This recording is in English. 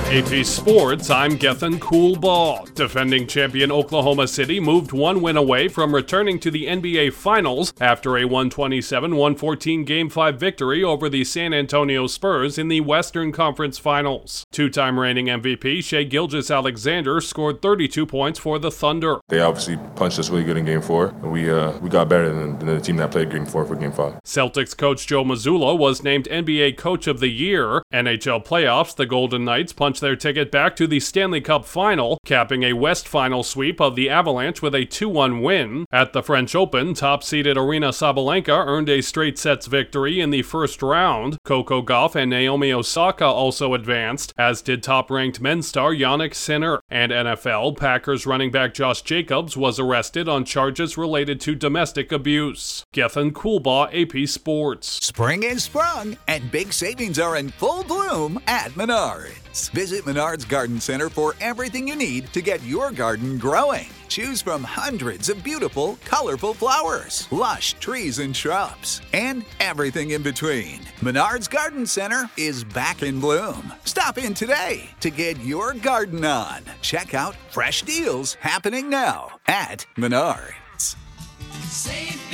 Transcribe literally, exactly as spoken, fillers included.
A P Sports, I'm Gethin Coolbaugh. Defending champion Oklahoma City moved one win away from returning to the N B A Finals after a one twenty-seven one fourteen Game five victory over the San Antonio Spurs in the Western Conference Finals. Two-time reigning M V P Shai Gilgeous-Alexander scored thirty-two points for the Thunder. They obviously punched us really good in Game four, and we uh, we got better than, than the team that played Game four for Game five. Celtics coach Joe Mazzulla was named N B A Coach of the Year. N H L playoffs, the Golden Knights punched their ticket back to the Stanley Cup Final, capping a West Final sweep of the Avalanche with a two one win. At the French Open, top-seeded Aryna Sabalenka earned a straight sets victory in the first round. Coco Gauff and Naomi Osaka also advanced, as did top-ranked men's star Jannik Sinner. And N F L, Packers running back Josh Jacobs was arrested on charges related to domestic abuse. Gethin Coolbaugh, A P Sports. Spring is sprung, and big savings are in full bloom at Menards. Visit Menards Garden Center for everything you need to get your garden growing. Choose from hundreds of beautiful, colorful flowers, lush trees and shrubs, and everything in between. Menards Garden Center is back in bloom. Stop in today to get your garden on. Check out fresh deals happening now at Menards. Save